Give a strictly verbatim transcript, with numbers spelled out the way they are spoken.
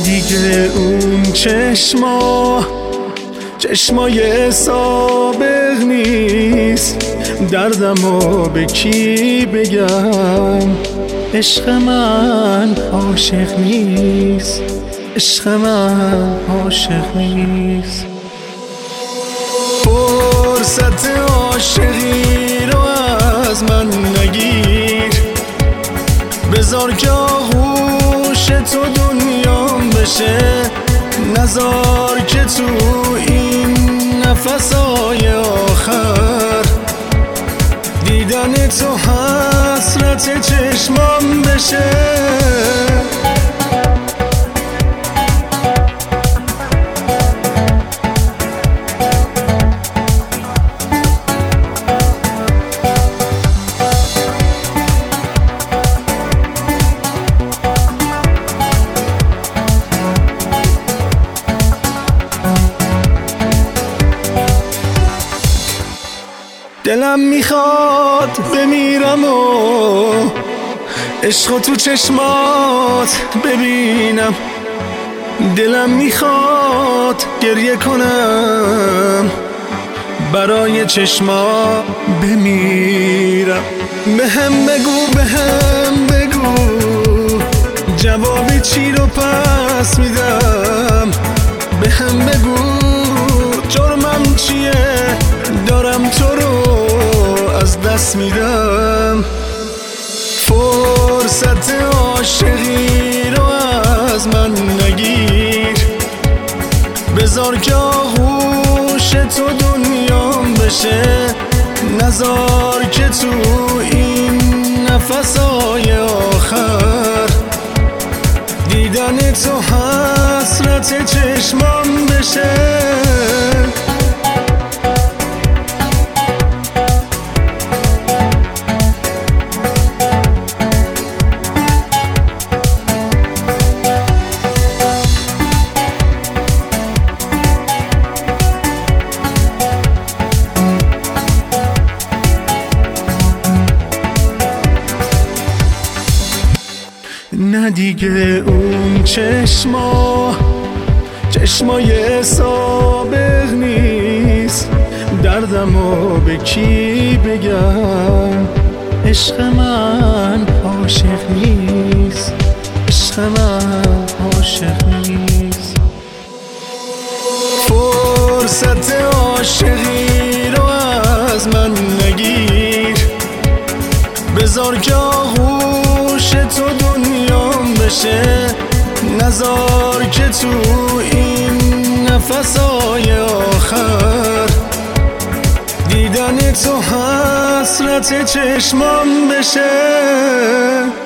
دیگه اون چشما چشمای سابق نیست، دردمو به کی بگم؟ عشق من عاشق نیست، عشق من عاشق نیست. فرصت عاشقی رو از من نگیر، بذار که آغوش تو دنیام بشه، نذار که تو این نفسای آخر دیدن تو حسرت چشمام بشه. دلم میخواد بمیرم و عشق تو چشمات ببینم، دلم میخواد گریه کنم برای چشما بمیرم. بهم بگو بهم بگو جوابی چی رو پس میدم، بهم بگو جرمم چیه دارم تو رو از دست میدم. فرصت عاشقی رو از من نگیر، بذار که آغوش تو دنیام بشه، نذار که تو این نفسای آخر دیدن تو حسرت چشمام بشه. نه دیگه اون چشما چشمای سابق نیست، دردمو به کی بگم؟ عشق من عاشق نیست، عشق من عاشق نیست. فرصت عاشقی رو از من نگیر، بذار که آغوش تو دنیام بشه، نذار که تو این نفسای آخر دیدن تو حسرت چشمام بشه.